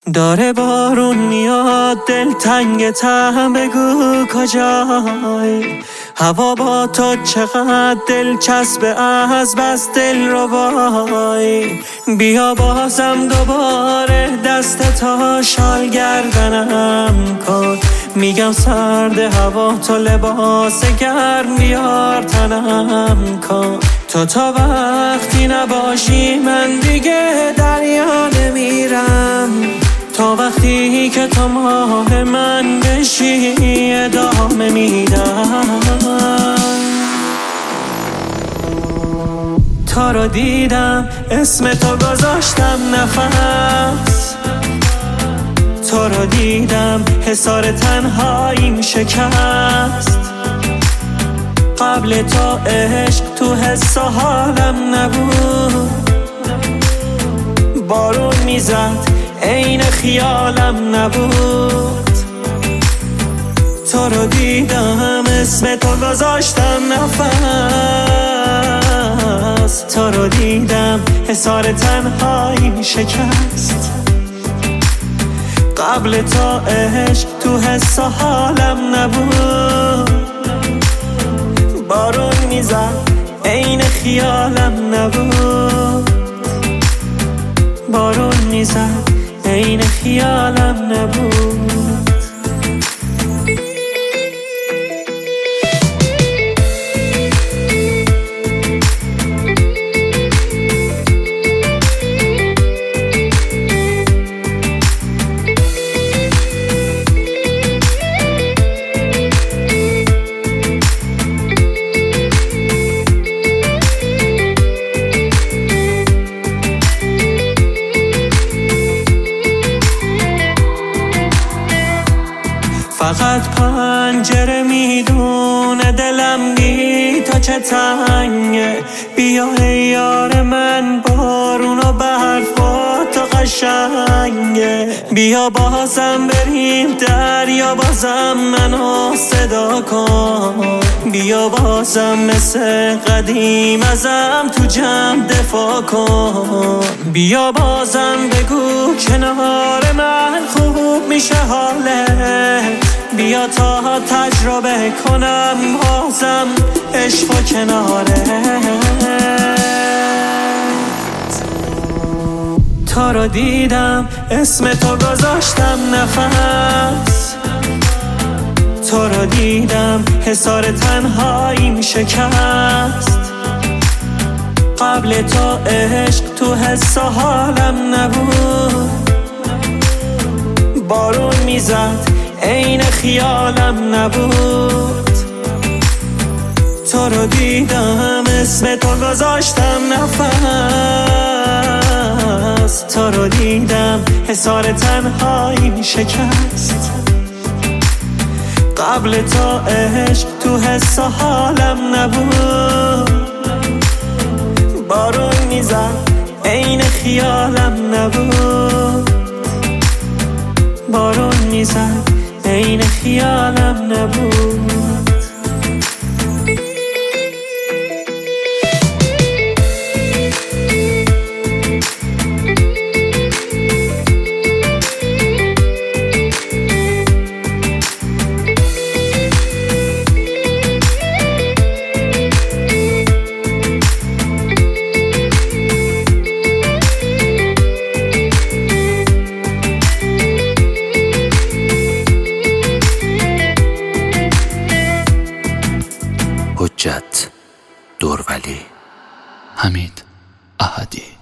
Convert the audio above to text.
داره بارون میاد دل تنگتم، بگو کجایی؟ هوا با تو چقدر دلچسبه، از بس دل رو بایی. بیا بازم دوباره دست تا شال گردنم کن، میگم سرد هوا تو لباس گرم بیار تنم کن. تو تا وقتی نباشی من دیگه دریا نمیرم، تا وقتی که تو ماه من بشی ادامه میدم. تا رو دیدم اسم تو گذاشتم نفس، تو رو دیدم حصار تنهاییم شکست. قبل تو عشق تو حس و حالم نبود، بارون میزد عین خیالم نبود. تو رو دیدم اسم تو گذاشتم نفس، تو رو دیدم حصار تنهاییم شکست. قبل تو عشق تو حس و حالم نبود، بارون میزد عین خیالم نبود. بارون میزد عین خیالم نبود. فقط پنجره میدونه دلم بی تا چه تنگه. بیا ای یار من بارون و برفات و قشنگه. بیا بازم بریم دریا، بازم منو صدا کن. بیا بازم مثل قدیم ازم تو جمع دفاع کن. بیا بازم بگو کنار من خوب میشه حالت. بیا تا تجربه کنم بازم عشق و کنارت. تا رو دیدم اسم تو گذاشتم نفس، تو رو دیدم حصار تنهاییم شکست. قبل تو عشق تو حس و حالم نبود، بارون میزد عین خیالم نبود. تو رو دیدم اسم تو گذاشتم نفس، تو رو دیدم حصار تنهاییم شکست. قبل تو عشق تو حس و حالم نبود، بارون میزد عین خیالم نبود. بارون میزد عین خیالم نبود. حجت دورولی، حمید احدی.